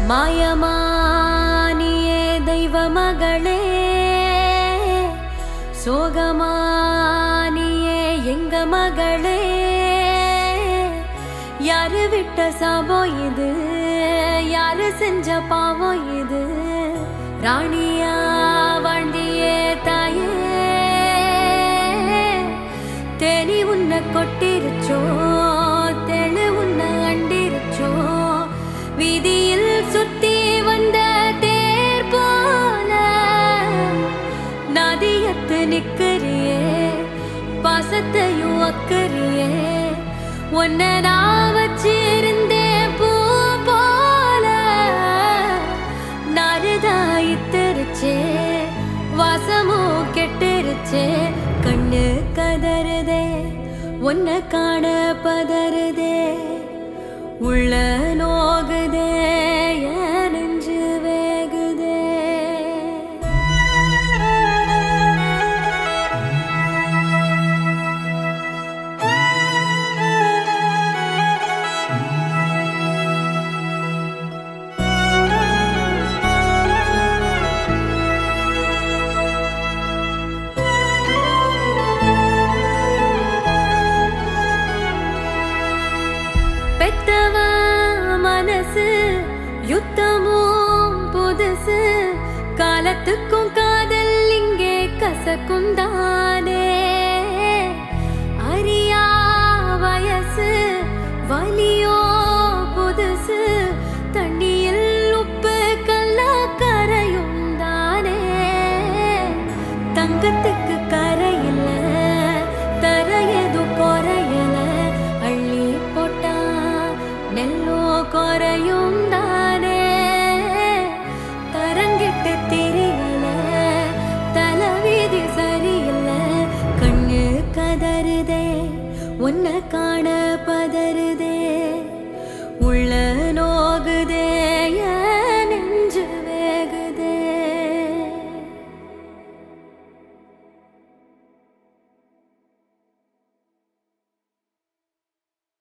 மாயமானியே தெய்வ மகளே, சோகமானியே எங்க மகளே. யாரு விட்ட சாபம் இது, யாரு செஞ்ச பாவம் இது. ராணியா வாழ்ந்தியே தாயே, தேனி உன்னை கொட்டிருச்சோ, தெளு உன்னை அண்டிருச்சோ. வீதியில் சுத்தி வந்த தேர் போல நதியத்து நிக்கிறியே, பாசத்தையும் அக்கறியே. உன்னை நான் வச்சிருந்தேன் பூ போல, நறுதாயித்திருச்சே, வாசமும் கெட்டுருச்சே. கண்ணு கதறுதே, உன்னை காண பதறுதே, உள்ள நோகுதே, என் நெஞ்சு வேகுதே. பெத்தவா மனசு யுத்தமும் புதுசு, காலத்துக்கும் காதல் இங்கே கசக்கும் தானே. அறியா வயசு வலியோ புதுசு, தண்ணியில் உப்பு கல்லா கரையும் தானே. தங்கத்துக்கு கரையில்ல, தரையது குறையல, அள்ளி போட்டா நெல்லோ குறையும்